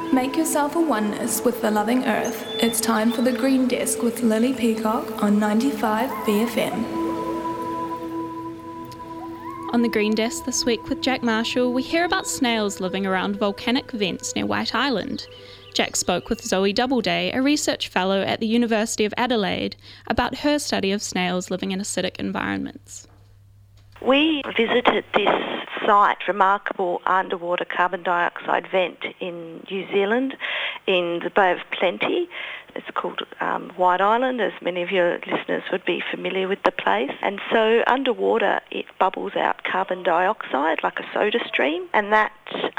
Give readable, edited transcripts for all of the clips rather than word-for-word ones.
Make yourself a oneness with the loving earth. It's time for the Green Desk with Lily Peacock on 95 BFM. On the Green Desk this week with Jack Marshall, we hear about snails living around volcanic vents near White Island. Jack spoke with Zoe Doubleday, a research fellow at the University of Adelaide, about her study of snails living in acidic environments. We visited this site, remarkable underwater carbon dioxide vent in New Zealand, in the Bay of Plenty. It's called White Island, as many of your listeners would be familiar with the place. And so underwater it bubbles out carbon dioxide like a soda stream, and that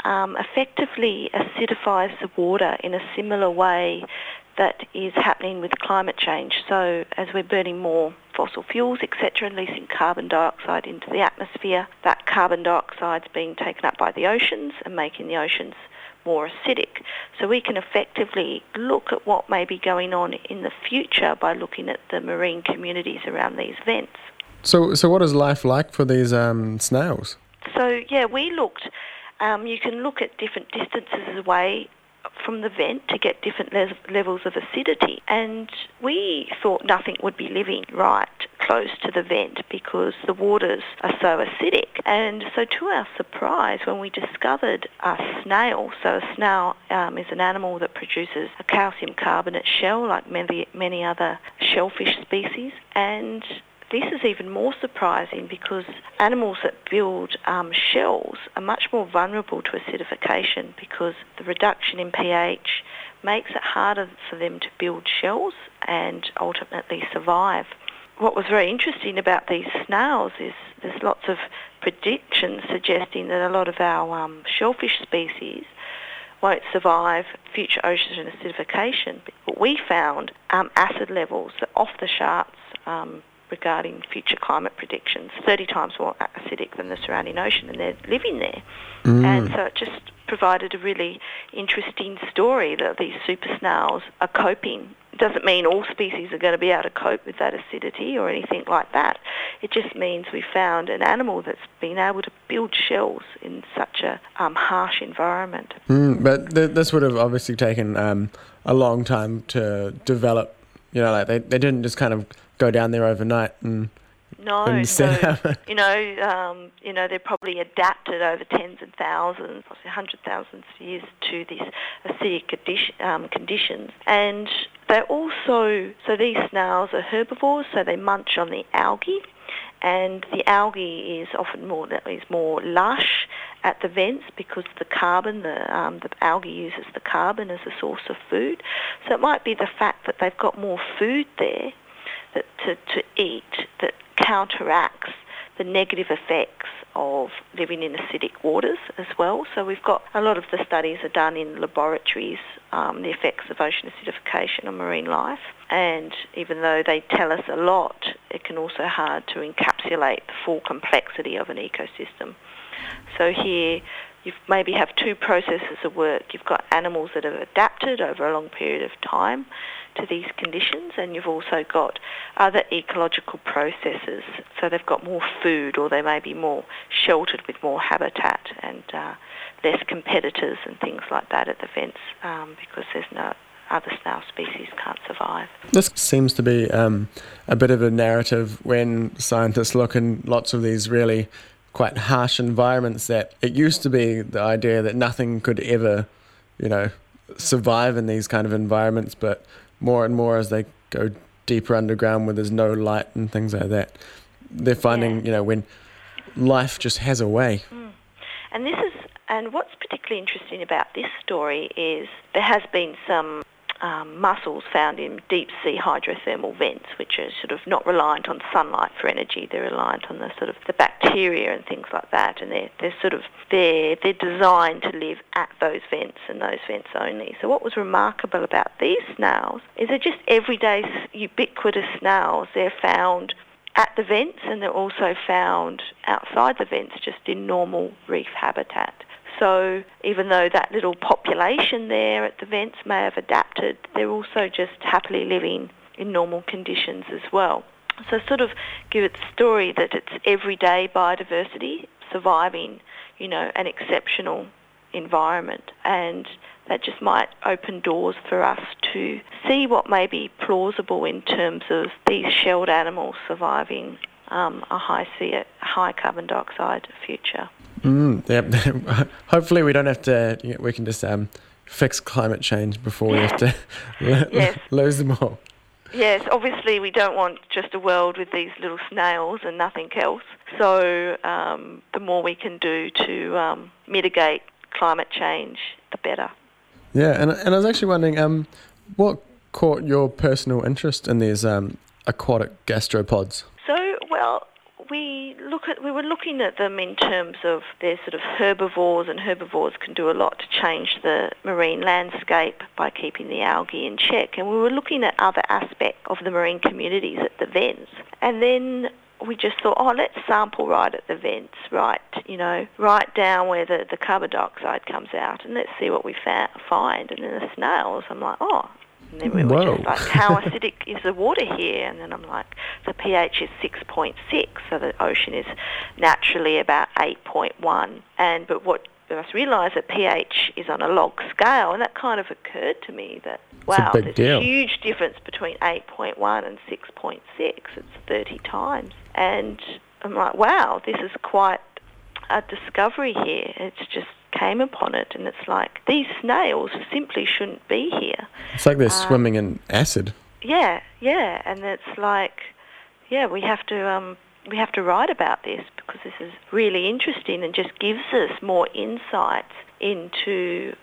effectively acidifies the water in a similar way that is happening with climate change. So as we're burning more fossil fuels, etc., and releasing carbon dioxide into the atmosphere, that carbon dioxide is being taken up by the oceans and making the oceans more acidic. So we can effectively look at what may be going on in the future by looking at the marine communities around these vents. So what is life like for these snails? So yeah, we looked, you can look at different distances away from the vent to get different levels of acidity, and we thought nothing would be living right close to the vent because the waters are so acidic. And so to our surprise, when we discovered a snail, so a snail is an animal that produces a calcium carbonate shell like many other shellfish species, and this is even more surprising because animals that build shells are much more vulnerable to acidification because the reduction in pH makes it harder for them to build shells and ultimately survive. What was very interesting about these snails is there's lots of predictions suggesting that a lot of our shellfish species won't survive future ocean acidification. But we found acid levels that are off the charts regarding future climate predictions, 30 times more acidic than the surrounding ocean, and they're living there. And so it just provided a really interesting story that these super snails are coping. It doesn't mean all species are going to be able to cope with that acidity or anything like that. It just means we found an animal that's been able to build shells in such a harsh environment. But this would have obviously taken a long time to develop. You know, like they didn't just kind of go down there overnight and set up. They're probably adapted over tens of thousands, possibly 100,000 years to these acidic conditions. And they're also, so these snails are herbivores, so they munch on the algae, and the algae is often more lush at the vents because the carbon, the algae uses the carbon as a source of food. So it might be the fact that they've got more food there to eat that counteracts the negative effects of living in acidic waters as well. So we've got a lot of the studies are done in laboratories, the effects of ocean acidification on marine life. And even though they tell us a lot, it can also be hard to encapsulate the full complexity of an ecosystem. So here you maybe have two processes at work. You've got animals that have adapted over a long period of time to these conditions, and you've also got other ecological processes. So they've got more food, or they may be more sheltered with more habitat and less competitors and things like that at the vents because there's no other snail species can't survive. This seems to be a bit of a narrative when scientists look in lots of these really quite harsh environments, that it used to be the idea that nothing could ever, survive in these kind of environments, but more and more as they go deeper underground where there's no light and things like that, they're finding, when life just has a way. And what's particularly interesting about this story is there has been some mussels found in deep sea hydrothermal vents, which are sort of not reliant on sunlight for energy. They're reliant on the sort of the bacteria and things like that, and they're designed to live at those vents and those vents only. So what was remarkable about these snails is they're just everyday ubiquitous snails. They're found at the vents, and they're also found outside the vents, just in normal reef habitat. So even though that little population there at the vents may have adapted, they're also just happily living in normal conditions as well. So sort of give it the story that it's everyday biodiversity surviving, an exceptional environment, and that just might open doors for us to see what may be plausible in terms of these shelled animals surviving a high carbon dioxide future. Yeah. Hopefully we don't have to, we can just fix climate change before we have to lose them all. Yes, obviously we don't want just a world with these little snails and nothing else. So the more we can do to mitigate climate change, the better. Yeah, and I was actually wondering, what caught your personal interest in these aquatic gastropods? So, well, we were looking at them in terms of they're sort of herbivores, and herbivores can do a lot to change the marine landscape by keeping the algae in check. And we were looking at other aspects of the marine communities at the vents. And then we just thought, let's sample right at the vents, right down where the carbon dioxide comes out, and let's see what we find. And then the snails, I'm like, and then we were just like, how acidic is the water here? And then I'm like, the pH is 6.6, so the ocean is naturally about 8.1. But what I must realise that pH is on a log scale, and that kind of occurred to me that, wow, there's a huge difference between 8.1 and 6.6. It's 30 times. And I'm like, wow, this is quite a discovery here. It's just came upon it, and it's like, these snails simply shouldn't be here. It's like they're swimming in acid. Yeah, and it's like, we have to write about this because this is really interesting and just gives us more insights into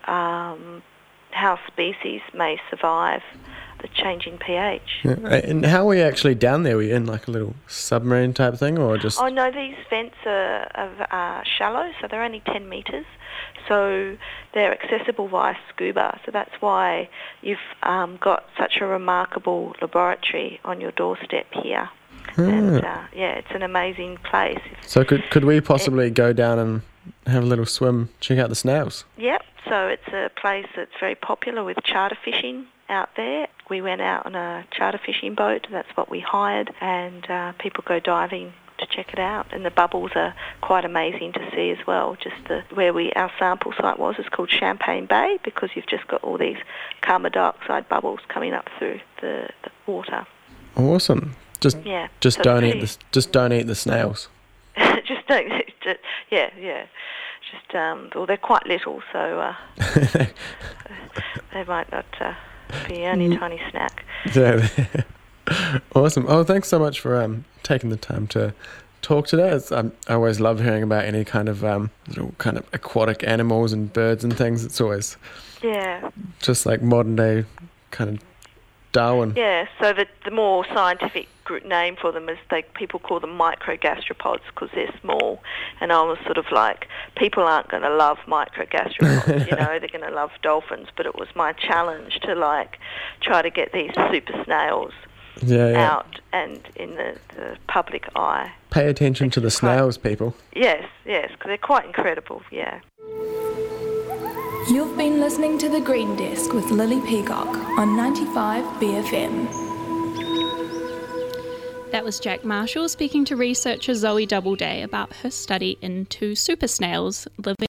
how species may survive the changing pH. Yeah. And how are we actually down there? Are we in like a little submarine type thing, or just... Oh no, these vents are shallow, so they're only 10 metres. So they're accessible via scuba. So that's why you've got such a remarkable laboratory on your doorstep here. And it's an amazing place. So could we possibly go down and have a little swim, check out the snails? Yep. So it's a place that's very popular with charter fishing out there. We went out on a charter fishing boat. That's what we hired, and people go diving to check it out. And the bubbles are quite amazing to see as well. Just where our sample site was is called Champagne Bay, because you've just got all these carbon dioxide bubbles coming up through the water. Awesome. Just don't eat the snails. Just don't. Well, they're quite little, so they might not be only a tiny snack. Yeah. Awesome. Oh, thanks so much for taking the time to talk today. I always love hearing about any kind of little kind of aquatic animals and birds and things. It's always just like modern day kind of Darwin. Yeah, so the more scientific name for them is people call them microgastropods because they're small. And I was sort of like, people aren't going to love microgastropods, they're going to love dolphins. But it was my challenge to try to get these super snails out and in the public eye. Pay attention to the snails, people. Yes, because they're quite incredible, yeah. You've been listening to The Green Desk with Lily Peacock on 95 BFM. That was Jack Marshall speaking to researcher Zoe Doubleday about her study into super snails living